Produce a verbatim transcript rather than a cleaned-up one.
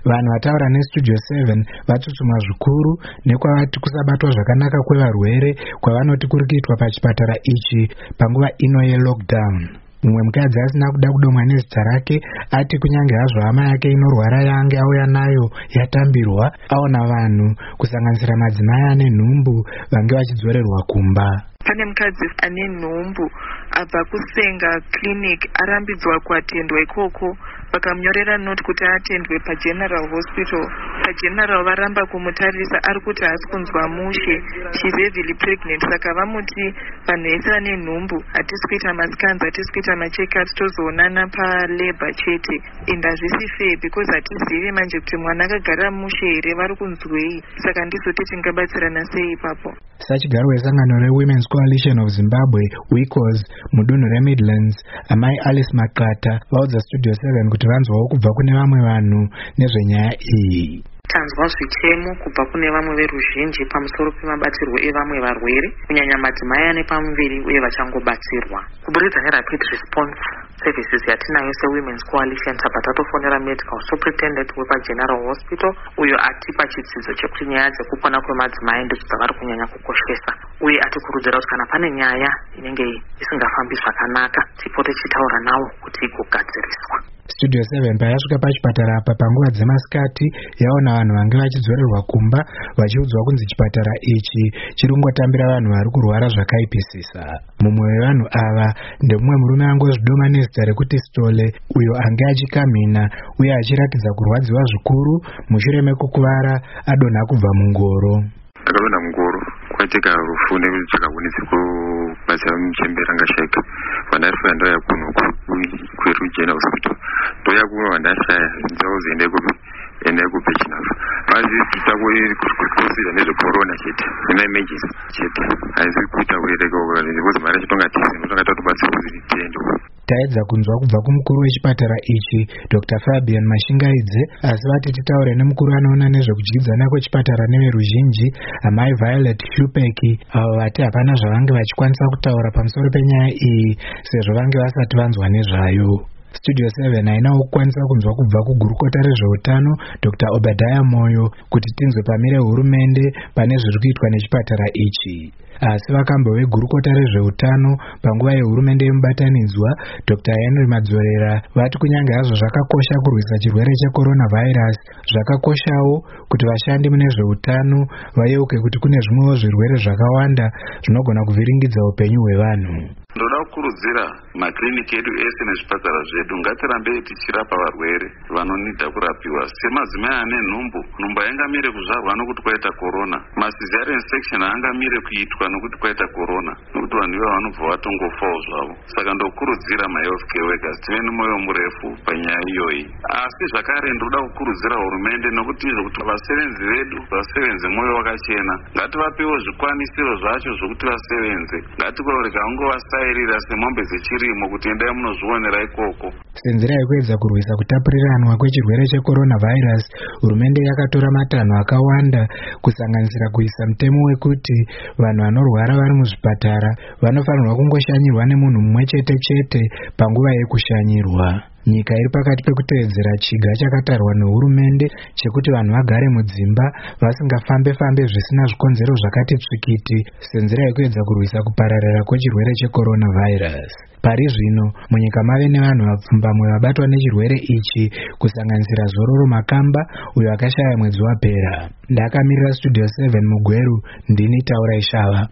Vanhu vataura neStudio seven vatsutsumwa zvikuru nekwavati kusabatwa zvakanaka kwevarwere kwavanoti kuri kuitwa pachipatara ichi panguva ino yelockdown. Mumwe mukadzi asina kuda kudomwa nezita rake ati kunyange hazvo hama yake inorwara yange auya nayo yatambirwa, aona vanhu kusanganisira madzimai ane nhumbu vange vachidzorerwa kumba. Pane mukadzi ane nhumbu abva kusenga clinic arambidzwa kuatendwa ikoko, vakamunyorera noti kuti atendwe paGeneral Hospital. PaGeneral varamba kumutarisa, ari kuti haasi kunzwa mushe, she's heavily pregnant. Saka vamuti vanhu vese vane nhumbu hatisi kuita masikanzi, hatisi kuita macheckups, tozoonana palabor chete. And hazvisi fair because hatizivi manje kuti mwana akagara mushe here vari kunzwei. Saka ndizoti tingabatsirana sei ipapo. Sachigaro wesangano reWomen's Coalition of Zimbabwe, WICOS, mudunhu reMidlands, amai Alice Makata vaudza Studio seven kuti vanzwawo kubva kune vamwe vanhu nezvenyaya iyi. Tanzwa zvichemo kubva kune vamwe veruzhinji pamusoro pemabatirwo evamwe varwere, kunyanya madzimai ane pamuviri uye vachangobatsirwa. Kuburikidza neRapid Response Services yatinayo seWomen's Coalition, tabva tatofonera Medical Superintendent wepaGeneral Hospital uyo atipa chidzidzo chekuti nyaya dzekupona kwemadzimai ndidzo dzavari kunyanya kukoshesa, uye atikurudzira kuti kana pane nyaya inenge isingafambi zvakanaka tipote tichitaura nawo kuti igogadziriswa. Studio seven payasvika pachipatara apa panguva dzemasikati yaona vanhu vange vachidzorerwa kumba vachiudzwa kunzi chipatara ichi chiri kungotambira vanhu vari kurwara zvakaipisisa. Mumwe wevanhu ava ndemumwe murume angozvidoma nezita rekuti Stole, uyo ange achikamhina uye achiratidza kurwadziwa zvikuru mushure mekukuvara adonha kubva mungoro. Ndakadonha mungoro kwaitika rufu nechakavunitse kubatsira muchembera ngasheka. Vandasvika ndauya kuno kuRegional Hospital, ndoya kuno vandashaya nzau ziende ende kupechinafu asi takukusira nezvecorona chete neemergency chete, haisi kuita kuerekokuzi mari chitonga tisi notonga tatobatsira kuti tiendewo. Taedza kunzwa kubva kumukuru wechipatara ichi Doctor Fabian Mashingaidze, asi vati titaure nemukuru anoona nezvekudyidzana kwechipatara neveruzhinji amai Violet Hupeki, avo vati hapana zvavange vachikwanisa kutaura pamusoro penyaya iyi sezvo vange vasati vanzwa nezvayo. Studio seven hainawo kukwanisa kunzwa kubva kugurukota rezveutano Doctor Obadiah Moyo kuti tinzwe pamire hurumende pane zviri kuitwa nechipatara ichi. Asi vakambo vegurukota rezveutano panguva yehurumende yemubatanidzwa Doctor Henry Madzorera vati kunyange hazvo zvakakosha kurwisa chirwere checoronavirus, zvakakoshawo kuti vashandi mune zveutano vayeuke kuti kune zvimwewo zvirwere zvakawanda zvinogona kuvhiringidza upenyu hwevanhu. Ndoda kukurudzira makliniki edu ese nezvipatara zvedu ngatirambe tichirapa varwere vanonida kurapiwa. Semadzimai ane nhumbu, nhumbu haingamire kuzvarwa nokuti kwaita corona, macesarean section haangamire kuitwa nokuti kwaita corona, nokuti vanhu iva vanobva vatongofawo zvavo. Saka ndokurudzira mahealth care workers tive nemwoyo murefu panyaya iyoyi. Asi zvakare ndoda kukurudzira hurumende nokuti zvokuti vasevenzi vedu vasevenze mwoyo wakachena, ngativapewo zvikwanisiro zvacho zvokuti vasevenze, ngatikorega ungovasairira semombe dzechirimo kuti endai munozvionera ikoko. Senzira yekuedza kurwisa kutapuriranwa kwechirwere checoronavirus, hurumende yakatora matanho akawanda kusanganisira kuisa mutemo wekuti vanhu vanorwara vari muzvipatara vanofanirwa kungoshanyirwa nemunhu mumwe chete chete panguva yekushanyirwa. Nyika iri pakati pekuteedzera chiga chakatarwa nehurumende chekuti vanhu vagare mudzimba vasingafambe-fambe zvisina zvikonzero zvakati tsvikiti senzira yekuedza kurwisa kupararira kwechirwere checoronavirus. Pari zvino munyika mave nevanhu vapfumbamwe vabatwa nechirwere ichi kusanganisira Zororo Makamba uyo akashaya mwedzi wapera. Ndakamirira Studio seven Mugweru, ndini Taura Ishava.